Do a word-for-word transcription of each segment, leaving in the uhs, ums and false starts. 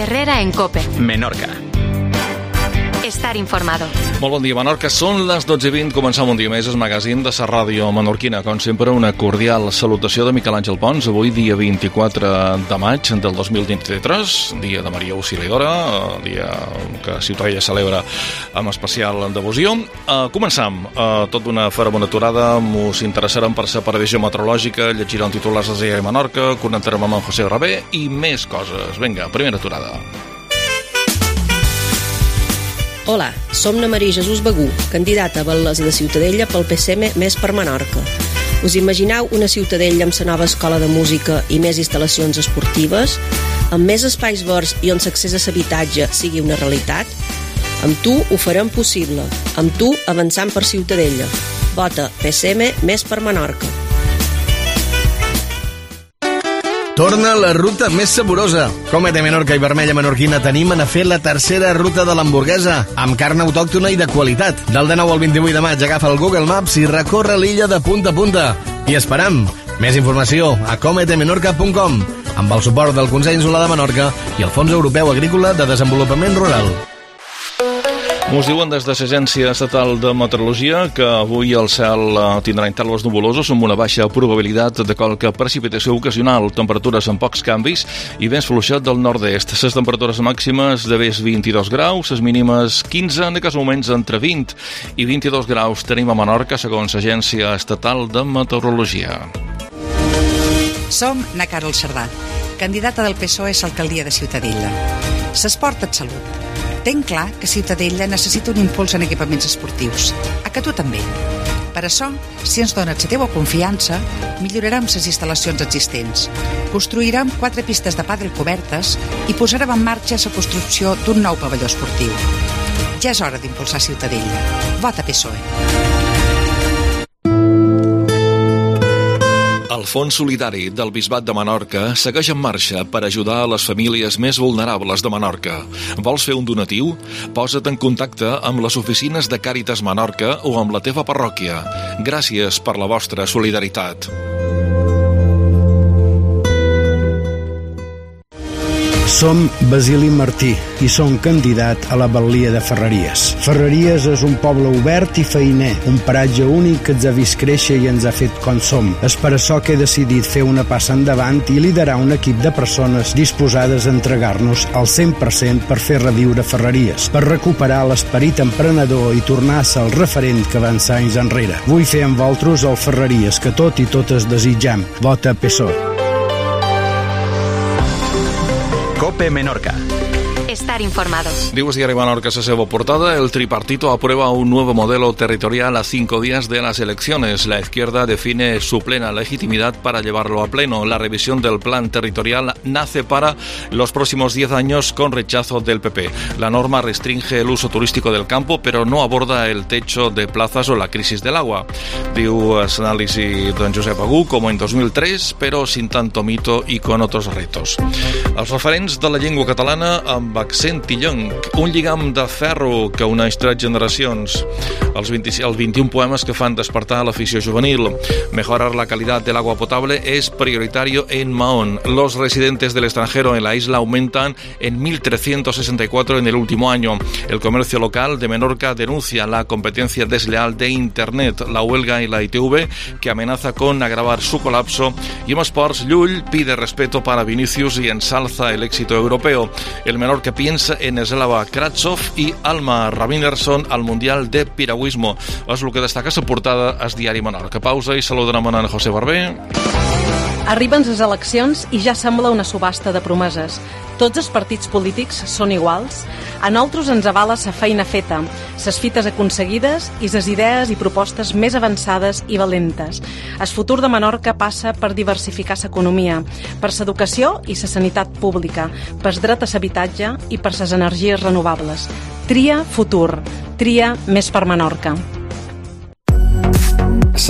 Herrera en COPE. Menorca. Estar informado. Molt bon dia, Menorca. Són les dotze i vint. Començam un dia més el magazín de la ràdio menorquina. Com sempre, una cordial salutació de Miquel Àngel Pons. Avui, dia vint-i-quatre de maig del dos mil vint-i-tres, dia de Maria Auxiliadora, dia que Ciutadella celebra amb especial devoció. Uh, començam. Uh, tot d'una fora aturada. Mos interessarem per la previsió meteorològica, llegirem titulars de Diari Menorca, connectarem amb en José Rabé i més coses. Vinga, primera aturada. Hola, som na Maria Jesús Begú, candidata a batllessa de Ciutadella pel P S M Més per Menorca. Us imagineu una Ciutadella amb la nova escola de música i més instal·lacions esportives, amb més espais verds i on l'accés a l'habitatge sigui una realitat? Amb tu ho farem possible, amb tu avançant per Ciutadella. Vota P S M Més per Menorca. Torna la ruta més saborosa. Comete Menorca i Vermella Menorquina t'animen a fer la tercera ruta de l'hamburguesa, amb carn autòctona i de qualitat. Del dinou al vint-i-vuit de maig agafa el Google Maps i recorre l'illa de punta a punta. I esperam. Més informació a comete menorca punt com, amb el suport del Consell Insular de Menorca i el Fons Europeu Agrícola de Desenvolupament Rural. Mos diuen des de l'Agència Estatal de Meteorologia que avui el cel tindrà intervals nuvolosos amb una baixa probabilitat de qualque precipitació ocasional, temperatures amb pocs canvis i vents fluixat del nord-est. Les temperatures màximes de vés vint-i-dos graus, les mínimes quinze, en aquests moments entre vint i vint-i-dos graus tenim a Menorca, segons l'Agència Estatal de Meteorologia. Som na Carol Cerdà, candidata del P S O E a l'alcaldia de Ciutadella. S'esport et salut. Tenc clar que Ciutadella necessita un impuls en equipaments esportius. A que tu també. Per això, si ens dones la teua confiança, millorarem les instal·lacions existents. Construirem quatre pistes de pàdel cobertes i posarem en marxa la construcció d'un nou pavelló esportiu. Ja és hora d'impulsar Ciutadella. Vota P S O E. El Fons Solidari del Bisbat de Menorca segueix en marxa per ajudar a les famílies més vulnerables de Menorca. Vols fer un donatiu? Posa't en contacte amb les oficines de Càritas Menorca o amb la teva parròquia. Gràcies per la vostra solidaritat. Som Basili Martí i som candidat a la batlia de Ferreries. Ferreries és un poble obert i feiner, un paratge únic que ens ha vist créixer i ens ha fet com som. És per això que he decidit fer una passa endavant i liderar un equip de persones disposades a entregar-nos al cent per cent per fer reviure Ferreries, per recuperar l'esperit emprenedor i tornar a ser el referent que van ser anys enrere. Vull fer amb vosaltres el Ferreries que tot i totes desitjam. Vota P S O E. COPE Menorca. Estar informado. Diu el Diari Menorca a seva portada: el tripartito aprueba un nuevo modelo territorial a cinco días de las elecciones. La izquierda define su plena legitimidad para llevarlo a pleno. La revisión del plan territorial nace para los próximos diez años con rechazo del P P. La norma restringe el uso turístico del campo, pero no aborda el techo de plazas o la crisis del agua. Diu el análisis de Josep Agú, como en dos mil tres, pero sin tanto mito y con otros retos. Els referents de la llengua catalana amb accent illenc, un lligam de ferro que uneix tres generacions, els, vint, els vint-i-un poemes que fan despertar l'afició juvenil. Mejorar la calidad del agua potable es prioritario en Mahón. Los residentes del extranjero en la isla aumentan en mil trescientos sesenta y cuatro en el último año. El comercio local de Menorca denuncia la competencia desleal de Internet, la huelga y la I T V que amenaza con agravar su colapso. Y en esports, Llull pide respeto para Vinicius y ensalza el éxito europeo. El Menorca piensa en Slava Kravtsov i Alma Ravinerson al Mundial de Piragüismo. És el que destaca la portada al Diari Menorca. Pausa i saludarem en José Barbé. Arriben les eleccions i ja sembla una subhasta de promeses. Tots els partits polítics són iguals. A nosaltres ens avala la feina feta, les fites aconseguides i les idees i propostes més avançades i valentes. El futur de Menorca passa per diversificar l'economia, per l'educació i la sanitat pública, per dret a l'habitatge i per les energies renovables. Tria futur. Tria Més per Menorca.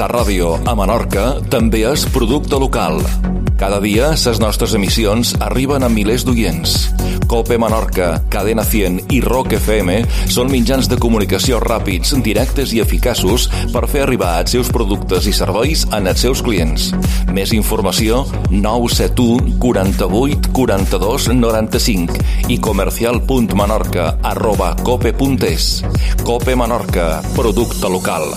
Sa ràdio a Menorca també és producte local. Cada dia, les nostres emissions arriben a milers d'oients. Cope Menorca, Cadena cent i Rock F M són mitjans de comunicació ràpids, directes i eficaços per fer arribar els seus productes i serveis als seus clients. Més informació, nou set u quaranta-vuit quaranta-dos noranta-cinc i comercial punt menorca arroba cope punt es. Cope Menorca, producte local.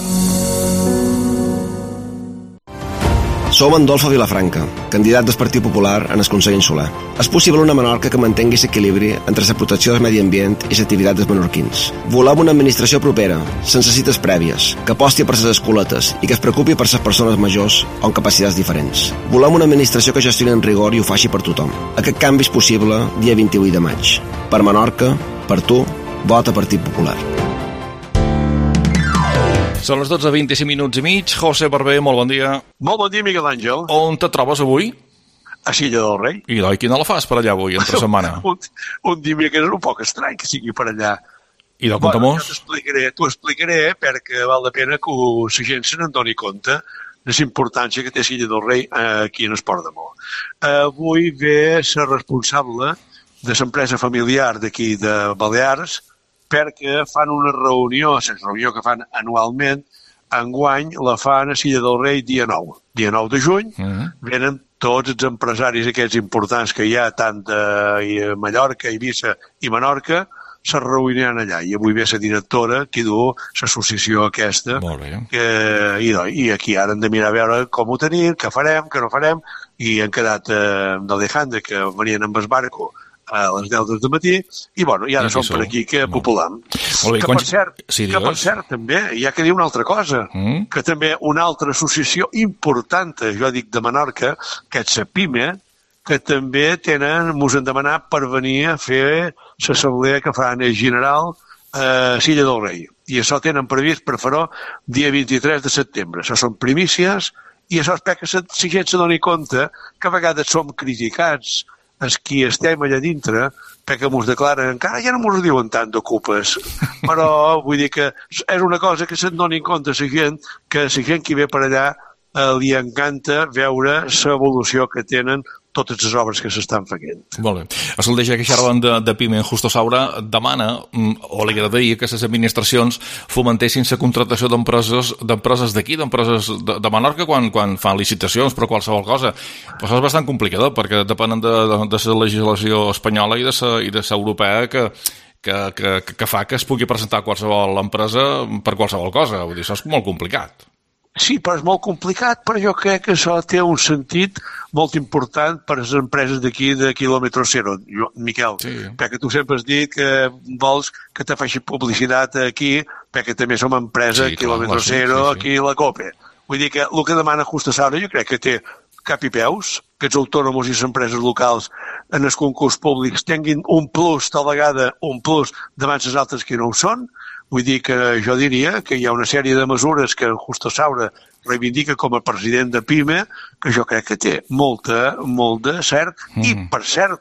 Som en Dolfo Vilafranca, candidat del Partit Popular en el Consell Insular. És possible una Menorca que mantengui l'equilibri entre la protecció del medi ambient i l'activitat dels menorquins. Volem una administració propera, sense cites prèvies, que aposti per les escoletes i que es preocupi per les persones majors o amb capacitats diferents. Volem una administració que gestioni en rigor i ho faci per tothom. Aquest canvi és possible dia vint-i-vuit de maig. Per Menorca, per tu, vota Partit Popular. Són les dotze vint-i-cinc minuts i mig. José Barber, molt bon dia. Molt bon dia, Miguel Àngel. On te trobes avui? A Silla del Rei. I doi, quina la fas per allà avui, entre setmana? un, un dimecres un poc estrany que sigui per allà. I de compte-mos? Bueno, t'explicaré, t'ho explicaré perquè val la pena que la gent se n'en doni compte de la importància que té Silla del Rei aquí en Esport d'Amor. Avui ve ser responsable de l'empresa familiar d'aquí de Balears perquè fan una reunió, la reunió que fan anualment, enguany la fan a Silla del Rei dia nou. Dia nou de juny, uh-huh. Venen tots els empresaris aquests importants que hi ha, tant de Mallorca, Eivissa i Menorca, se reuniran allà. I avui ve la directora que du l'associació aquesta. Molt bé. Que, i, I aquí ara hem de mirar a veure com ho tenim, què farem, què no farem, i han quedat eh, d'Alejandra, que venien amb el barco a les deu del matí, i bueno, i ara som per aquí que populam. Molt bé, que, quan... per cert, sí, que per cert, també, hi ha que dir una altra cosa, mm? que també una altra associació important, jo dic de Menorca, que és la PIME, que també tenen, mos han demanat per venir a fer l'assemblea que faran el general a Silla del Rei. I això tenen previst per fer-ho dia vint-i-tres de setembre. Això són primícies, i això espera que la gent se doni compte que a vegades som criticats els qui estem allà dintre, perquè mos declaren, encara ja no mos diuen tant d'ocupes, però vull dir que és una cosa que se'n doni compte la gent, que la gent que ve per allà eh, li encanta veure l'evolució que tenen totes les obres que s'estan fent. Molt bé. Escolta, ja que xerraven de, de PIME, Justo Saura demana, o li agradaria que les administracions fomentessin la contractació d'empreses d'empreses d'aquí, d'empreses de, de Menorca, quan, quan fan licitacions per qualsevol cosa. Però això és bastant complicat, perquè depenen de, de, de la legislació espanyola i de la i de europea que, que, que, que fa que es pugui presentar qualsevol empresa per qualsevol cosa. Vull dir, això és molt complicat. Sí, però és molt complicat, però jo crec que això té un sentit molt important per a les empreses d'aquí, de quilòmetre zero. Jo, Miquel, sí. Perquè tu sempre has dit que vols que te faci publicitat aquí, perquè també som empresa sí, quilòmetre clar, zero, sí, sí, sí. Aquí a la COPE. Vull dir que el que demana Justo Saura jo crec que té cap i peus, que els autònoms i les empreses locals en els concurs públics tinguin un plus, tal vegada un plus davant les altres que no ho són. Vull dir que jo diria que hi ha una sèrie de mesures que Justo Saura reivindica com a president de PIME, que jo crec que té molta, molt de cert. Mm. I, per cert,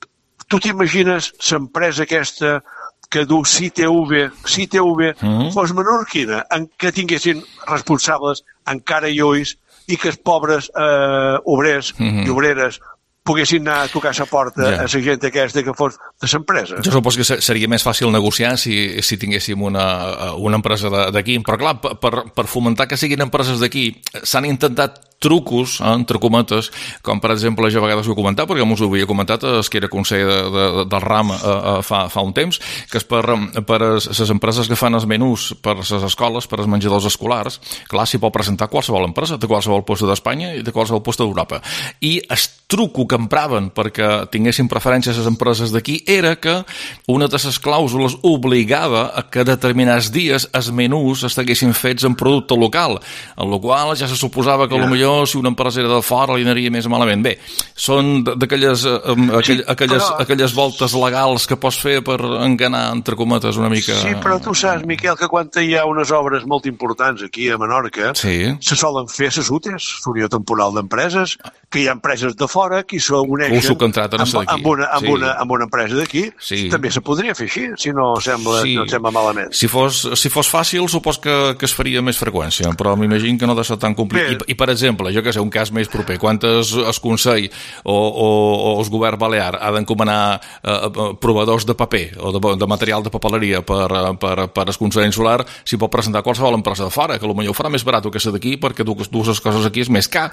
tu t'imagines l'empresa aquesta que du C T V, C T V mm. fos menorquina, en què tinguessin responsables encara i ulls i que els pobres eh, obrers mm-hmm. i obreres poguessin anar a tocar la porta yeah. a la gent aquesta que fos de l'empresa. Jo suposo que seria més fàcil negociar si, si tinguéssim una, una empresa d'aquí, però clar, per, per fomentar que siguin empreses d'aquí s'han intentat trucos, eh, entre cometes, com per exemple jo a vegades ho he comentat, perquè m'ho havia comentat es que era conseller de, de, del RAM eh, eh, fa, fa un temps, que és per, per les empreses que fan els menús per les escoles, per als menjadors escolars, clar, s'hi pot presentar qualsevol empresa, de qualsevol lloc d'Espanya i de qualsevol lloc d'Europa. I el truco que empraven perquè tinguessin preferències les empreses d'aquí era que una de les clàusules obligava a que determinats dies els menús estiguessin fets en producte local, en la qual ja se suposava que yeah. potser si una empresa era de fora li anaria més malament. Bé, són d'aquelles aquell, sí, aquelles, però... aquelles voltes legals que pots fer per enganar, entre cometes, una mica... Sí, però tu saps, Miquel, que quan hi ha unes obres molt importants aquí a Menorca, sí. se solen fer les U T Es, l'Unió Temporal d'Empreses, que hi ha empreses de fora que s'uneixen amb, amb, una, amb, sí. una, amb una empresa d'aquí. Sí. També se podria fer així, si no sembla, sí. no sembla malament. Si fos, si fos fàcil, supos que, que es faria més freqüència, però m'imagino que no ha de ser tan complicat. I, I, per exemple, jo que sé, un cas més proper, quantes el Consell o, o, o el govern balear ha d'encomanar eh, proveedors de paper o de, de material de papeleria per, per, per el Consell Insular, s'hi pot presentar qualsevol empresa de fora, que potser ho farà més barat que ser d'aquí, perquè dues, dues coses aquí és més car.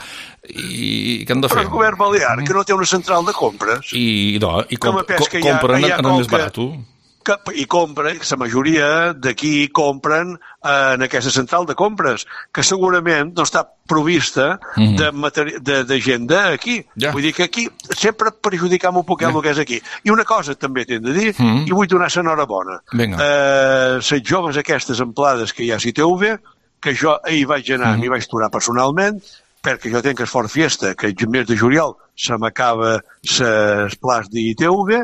I què han de fer? Però el govern balear, que no té una central de compres. I, no, i com, com, compren en el més barat. Que, I compra, la majoria d'aquí compren eh, en aquesta central de compres, que segurament no està provista mm-hmm. de, materi- de, de gent d'aquí. Ja. Vull dir que aquí sempre perjudicam un poquet ja. el que és aquí. I una cosa també t'he de dir, mm-hmm. i vull donar l'enhorabona. Eh, les joves aquestes amplades que hi ha a C T V, que jo ahir vaig anar, mm-hmm. m'hi vaig tornar personalment, perquè jo tenc Esforç Fiesta, que el mes de juliol se m'acaba les plats d'I T V,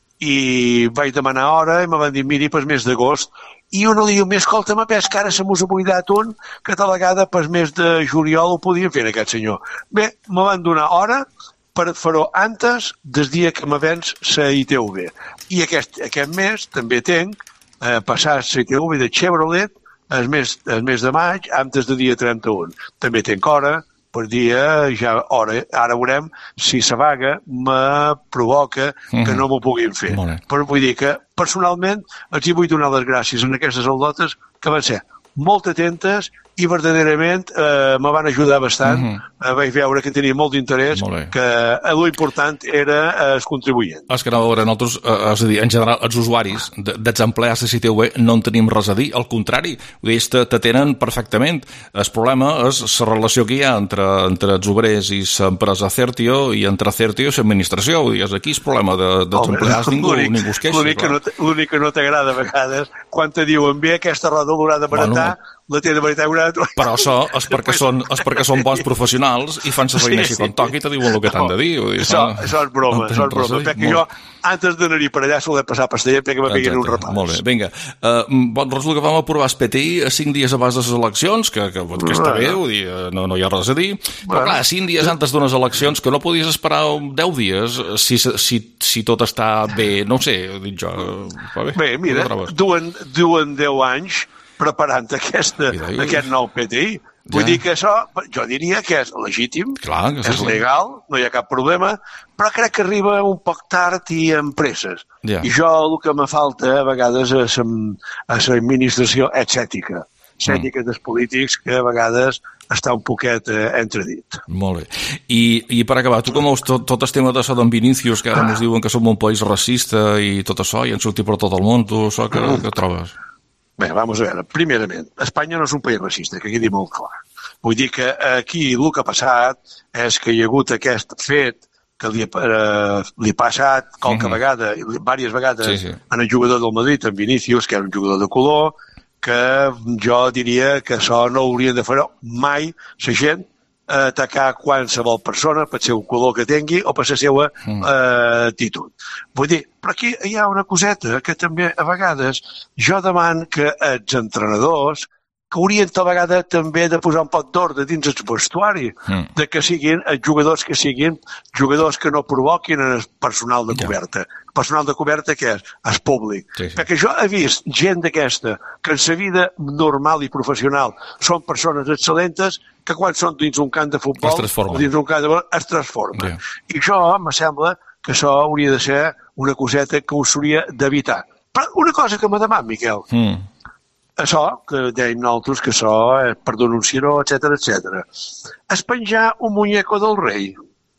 i vaig demanar hora i me van dir, miri, pel mes d'agost. I uno diu, escolta'm, pes que ara se mos ha buidat un, que tal vegada pel mes de juliol ho podien fer, aquest senyor. Bé, me van donar hora per fer-ho antes del dia que m'avenç la I T V. I aquest, aquest mes també tenc eh, passar la I T V de Chevrolet el mes, el mes de maig, antes del dia trenta-un. També tenc hora per dia, ja hora, ara veurem si la vaga me provoca que mm-hmm. no m'ho puguin fer. Però vull dir que, personalment, els hi vull donar les gràcies en aquestes aldotes que van ser molt atentes i verdaderament eh, me van ajudar bastant. Mm-hmm. Eh, vaig veure que tenia molt d'interès, que eh, l'important era eh, els contribuents. És que no, a veure, nosaltres, eh, és a dir, en general, els usuaris d'exemplears de C T V no en tenim res a dir, al contrari, ells t'atenen perfectament. El problema és la relació que hi ha entre, entre els obrers i l'empresa Certio i entre Certio i l'administració. Vull dir, és aquí el problema de, dels oh, empleats, ningú, ningú es queixa. L'únic que, no l'únic que no t'agrada a vegades, quan te diuen, bé, aquesta roda l'haurà de baratar, bueno, la té de veritat una... Però això és perquè són, és perquè són bons professionals i fan la feina així com toqui i te diuen el que t'han de dir. dir això, no, això és broma, no això és broma. Perquè molt... jo, antes d'anar-hi per allà, soler passar a Pastellet perquè me peguin un repàs. Molt bé, vinga. Uh, bon, resulta que vam aprovar el P T I a cinc dies abans de les eleccions, que, que, que està bé, vull dir, no, no hi ha res a dir, però clar, cinc dies antes d'unes eleccions, que no podies esperar deu dies, si, si, si tot està bé, no ho sé, dic jo. Va bé, bé, mira, duen, duen deu anys preparant aquesta, aquest nou P T I. Vull ja. dir que això, jo diria que és legítim, Clar, que sí, és legal, no hi ha cap problema, però crec que arriba un poc tard i amb presses. Ja. I jo el que me falta a vegades és a l'administració ètica, ètica dels polítics que a vegades està un poquet eh, entredit. Molt bé. I, i per acabar, tu com veus tot, tot el tema d'això d'en Vinícius, que ara ah. ens diuen que som un país racista i tot això, i han sortit per tot el món, tu això que, mm. que trobes? Bé, vamos a veure, primerament, Espanya no és un país racista, que quedi molt clar. Vull dir que aquí el que ha passat és que hi ha hagut aquest fet que li ha, eh, li ha passat qualque mm-hmm. vegada, diverses vegades, sí, sí. en el jugador del Madrid, en Vinícius, que era un jugador de color, que jo diria que això no haurien de fer mai la gent atacar qualsevol persona per seu color que tingui o per la seva mm. eh, actitud. Vull dir, però aquí hi ha una coseta que també a vegades jo deman que els entrenadors que haurien tal vegada també de posar un poc d'ordre dins el vestuari, mm. de que siguin els jugadors que siguin jugadors que no provoquin el personal de coberta. Yeah. Personal de coberta què és? És públic. Sí, sí. Perquè jo he vist gent d'aquesta que en sa vida normal i professional són persones excel·lentes que quan són dins un camp de futbol o dins un camp de futbol es transformen. Yeah. I jo me sembla que això hauria de ser una coseta que ho s'hauria d'evitar. Però una cosa que m'ha demanat, Miquel, mm. això, que dèiem nosaltres, que això és per denunciar-ho, etcètera, etcètera. Es penjar un muñeco del rei,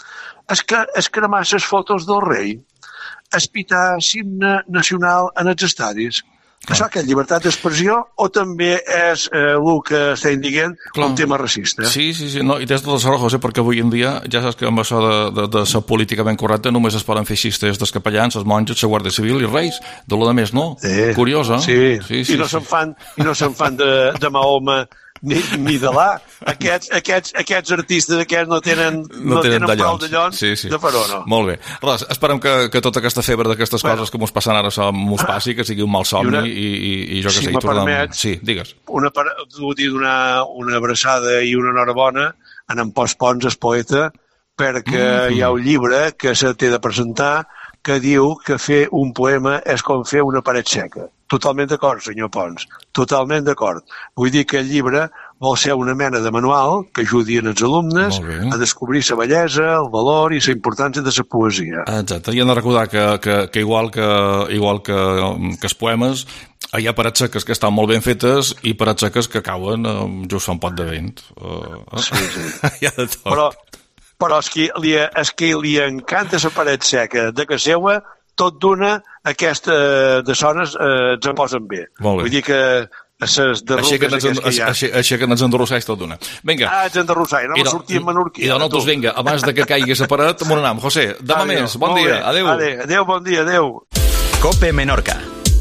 es, que, es cremar les fotos del rei, es pitar l'himne nacional en els estadis. Clar. Això que és llibertat d'expressió o també és eh, el que estem dient Clar. un tema racista? Sí, sí, sí, no, i tens tota la raó, José, perquè avui en dia ja saps que amb això de, de, de ser políticament correcte només es poden fer xistes dels capellans, els monjos, la Guàrdia Civil i Reis. De lo de més no. Sí. Curiós, eh? Sí, sí, sí, I no sí. se'n fan, i no se'n fan de, de Mahoma ni, ni de l'A. Aquests, aquests, aquests artistes aquests no tenen, no, no tenen, tenen prou de llons sí, sí. de faró, no. Molt bé. Res, esperem que, que tota aquesta febre d'aquestes bueno. coses que mos passen ara mos passi, que sigui un mal somni i, una, i, i, i jo que si sé. Si me permets, sí, digues. Una, vull dir, donar una abraçada i una enhorabona en en Pos Pons, el poeta, perquè Mm-hmm. hi ha un llibre que se té de presentar que diu que fer un poema és com fer una paret seca. Totalment d'acord, senyor Pons, totalment d'acord. Vull dir que el llibre vol ser una mena de manual que ajudi els alumnes a descobrir la bellesa, el valor i la importància de la poesia. Exacte, i hem de recordar que, que, que igual, que, igual que, que els poemes, hi ha parets seques que estan molt ben fetes i parets seques que cauen amb just un pot de vent. Uh, sí, sí. Hi ha de tot. Però, però és que li, és que li encanta la paret seca de casa seva, tot d'una, aquesta de zones eh, ens en posen bé. Molt bé. Vull dir que les derruques que hi ha... Així que ens enderrossais tot d'una. Vinga. Ah, ens enderrossais, anem a sortir en menorquí. I de nosaltres, vinga, abans de que caigui la paret, on anem? José, demà adeu, més, bon dia, adeu. Adeu, adeu, bon dia, adeu. Cope Menorca.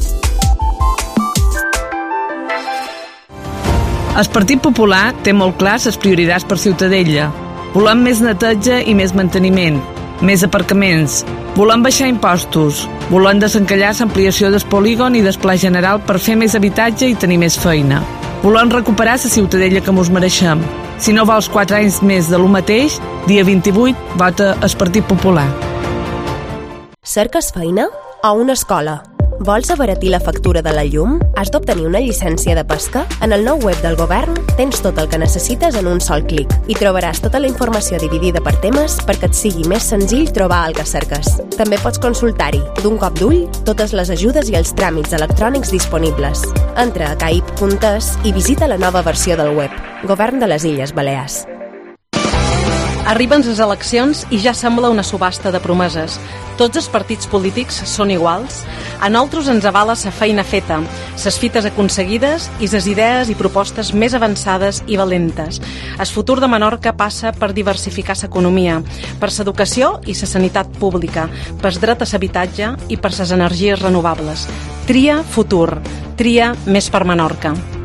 El Partit Popular té molt clar les prioritats per Ciutadella. Volem més neteja i més manteniment, més aparcaments. Volem baixar impostos. Volem desencallar l'ampliació del polígon i del pla general per fer més habitatge i tenir més feina. Volem recuperar la Ciutadella que mos mereixem. Si no vols quatre anys més de lo mateix, dia vint-i-vuit, vota el Partit Popular. Cerques feina? A una escola? Vols abaratir la factura de la llum? Has d'obtenir una llicència de pesca? En el nou web del govern tens tot el que necessites en un sol clic i trobaràs tota la informació dividida per temes perquè et sigui més senzill trobar el que cerques. També pots consultar-hi, d'un cop d'ull, totes les ajudes i els tràmits electrònics disponibles. Entra a caip punt es i visita la nova versió del web. Govern de les Illes Balears. Arriben les eleccions i ja sembla una subhasta de promeses. Tots els partits polítics són iguals. A nosaltres ens avala la feina feta, les fites aconseguides i les idees i propostes més avançades i valentes. El futur de Menorca passa per diversificar l'economia, per l'educació i la sanitat pública, per dret a l'habitatge i per les energies renovables. Tria futur. Tria més per Menorca.